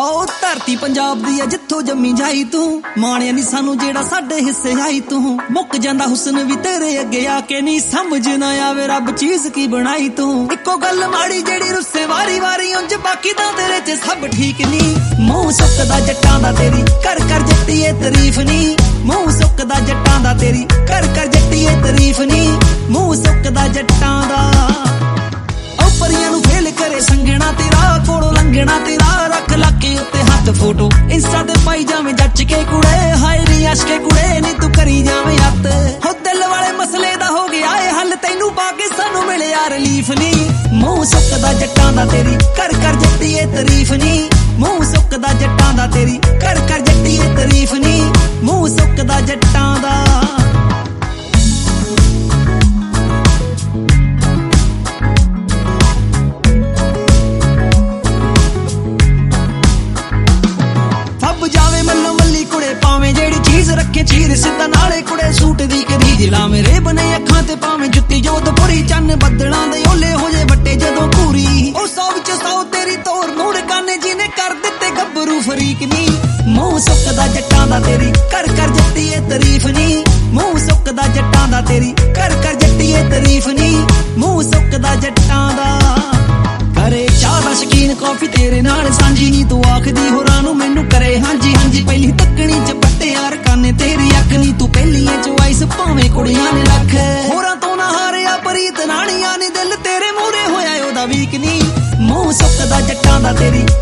ਆਓ ਧਰਤੀ ਪੰਜਾਬ ਦੀ ਆ ਜਿੱਥੋਂ ਜੰਮੀ ਜਾਈ ਤੂੰ, ਮਾਣਿਆ ਨੀ ਸਾਨੂੰ ਜਿਹੜਾ ਸਾਡੇ ਹਿੱਸੇ ਆਈ ਤੂੰ। ਮੁੱਕ ਜਾਂਦਾ ਹੁਸਨ ਵੀ ਤੇਰੇ ਅੱਗੇ ਆ ਕੇ, ਨਹੀਂ ਸਮਝ ਨਾ ਆਵੇ ਰੱਬ ਚੀਜ਼ ਕੀ ਬਣਾਈ ਤੂੰ। ਇੱਕੋ ਗੱਲ ਮਾੜੀ ਜਿਹੜੀ ਰੁੱਸੇ ਵਾਰੀ ਵਾਰੀ ਉਂਝ, ਬਾਕੀ ਤਾਂ ਤੇਰੇ 'ਚ ਸਭ ਠੀਕ ਨੀ। ਮੂੰਹ ਸੁੱਕਦਾ ਜੱਟਾਂ ਦਾ ਤੇਰੀ ਕਰ ਕਰ ਜੱਟੀਏ ਤਾਰੀਫ ਨੀ। ਮੂੰਹ ਸੁੱਕਦਾ ਜੱਟਾਂ ਦਾ ਤੇਰੀ ਕਰ ਕਰ ਜੱਟੀਏ ਤਾਰੀਫ ਨੀ। ਮੂੰਹ ਸੁੱਕਦਾ ਜੱਟਾਂ ਦਾ ਪਰੀਆਂ ਨੂੰ ਫੇਲ ਕਰੇ ਸੰਗਣਾ ਤੇਰਾ, ਕੋਲੋਂ ਲੰਘਣਾ ਤੇਰਾ। ਰੱਖ ਲੱਕੇ ਉੱਤੇ ਹੱਥ ਫੋਟੋ ਇੰਸਟਾ ਤੇ ਪਾਈ ਜਾਵੇਂ ਜੱਚ ਕੇ ਕੁੜੇ। ਹਾਏ ਨੀ ਅਸ਼ਕੇ ਕੁੜੇ ਨੀ ਤੂੰ ਕਰੀ ਜਾਵੇਂ ਹੱਥ। ਹੋ ਦਿਲ ਵਾਲੇ ਮਸਲੇ ਦਾ ਹੋ ਗਿਆ ਏ ਹੱਲ, ਤੈਨੂੰ ਪਾਕਿਸਤਾਨ ਨੂੰ ਮਿਲਿਆ ਰਿਲੀਫ ਨੀ। ਮੂੰਹ ਸੁੱਕਦਾ ਜੱਟਾਂ ਦਾ ਤੇਰੀ ਕਰ ਕਰ ਜੱਟੀਏ ਤਾਰੀਫ ਨੀ। ਮੂੰਹ ਸੁੱਕਦਾ ਜੱਟਾਂ ਦਾ ਤੇਰੀ ਕਰ ਕਰ ਜੱਟੀਏ ਤਾਰੀਫ ਨੀ। ਮੂੰਹ ਸੁੱਕਦਾ ਜੱਟਾਂ ਦਾ। ਜਾਵੇ ਮੱਲੋ ਮੱਲੀ ਕੁੜੇ ਪਾਵੇਂ ਜਿਹੜੀ ਚੀਜ਼ ਰੱਖੇ ਚੀਰ ਸਿੱਧਾ ਨਾਲੇ ਕੁੜੇ। ਸੂਟ ਦੀ ਕਦੀ ਜਿਲਾ ਮੇਰੇ ਬਨੇ ਅੱਖਾਂ ਤੇ ਪਾਵੇਂ ਜੁੱਤੀ ਜੋਧਪੁਰੀ। ਚੰਨ ਬੱਦਲਾਂ ਦੇ ਓਲੇ ਹੋ ਜੇ ਵੱਟੇ ਜਦੋਂ ਪੂਰੀ। ਉਹ 100 ਵਿੱਚ 100 ਤੇਰੀ ਤੋਰ ਨੂੜ ਕਾਨੇ ਜਿਹਨੇ ਕਰ ਦਿੱਤੇ ਗੱਭਰੂ ਫਰੀਕ ਨੀ। ਮੂੰਹ ਸੁੱਕਦਾ ਜੱਟਾਂ ਦਾ ਤੇਰੀ ਕਰ ਕਰ ਜੱਟੀਏ ਤਾਰੀਫ ਨੀ। ਮੂੰਹ ਸੁੱਕਦਾ ਜੱਟਾਂ ਦਾ ਤੇਰੀ ਕਰ ਕਰ ਜੱਟੀਏ ਤਾਰੀਫ ਨੀ। ਮੂੰਹ ਸੁੱਕਦਾ ਜੱਟਾਂ ਦਾ। ਕਰੇ ਚਾਹ ਦਾ ਸ਼ਕੀਨ ਕਾਫੀ ਤੇਰੇ ਨਾਲ ਸਾਂਝੀ ਨੀ। ਤੂੰ ਆਖਦੀ ਹੋਰਾਂ ਨੂੰ ਮੈਨੂੰ ਕਰੇ ਹਾਂਜੀ ਹਾਂਜੀ। ਪਹਿਲੀ ਤੱਕਣੀ ਚ ਪੱਟੇ ਯਾਰ ਕਾਨੇ ਤੇਰੀ ਅੱਖ ਨੀ। ਤੂੰ ਪਹਿਲੀਆਂ ਚ ਆਈਸ ਭਾਵੇਂ ਕੁੜੀਆਂ ਨੇ ਲੱਖ। ਹੋਰਾਂ ਤੋਂ ਨਾ ਹਾਰਿਆ ਪ੍ਰੀਤ ਨਾਣੀਆਂ ਨੇ, ਦਿਲ ਤੇਰੇ ਮੂਹਰੇ ਹੋਇਆ ਉਹਦਾ ਵੀਕ ਨੀ। ਮੂੰਹ ਸੁੱਕਦਾ ਜੱਟਾਂ ਦਾ ਤੇਰੀ